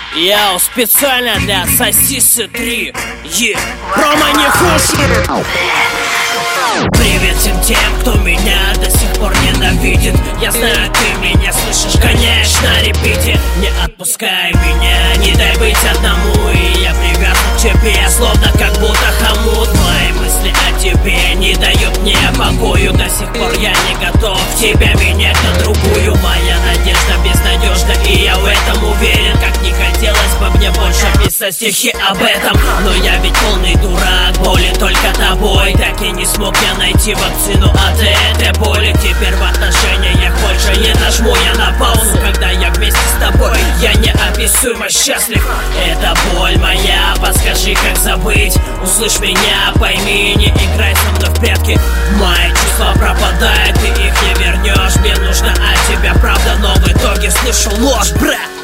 Яу, специально для Сосисы 3. Рома не хуже. Привет всем тем, кто меня до сих пор ненавидит. Я знаю, ты меня слышишь, конечно, репите. Не отпускай меня, не дай быть одному. И я привязан к тебе, словно как будто хомут. Мои мысли о тебе не дают мне покою. До сих пор я не готов тебя менять на другую. Моя надежда безнадежна, и я в этом уверен. Как не хотелось бы мне больше писать стихи об этом, но я ведь полный дурак, болен только тобой. Так и не смог я найти вакцину от этой боли. Теперь в отношениях больше не нажму я на паузу. Когда я вместе с тобой, я неописуемо счастлив. Это боль моя, подскажи, как забыть. Услышь меня, пойми, не играй со мной в прятки. Мои чувства пропадают, ты их не вернешь. Мне нужно от тебя правда, но в итоге слышу ложь, брат.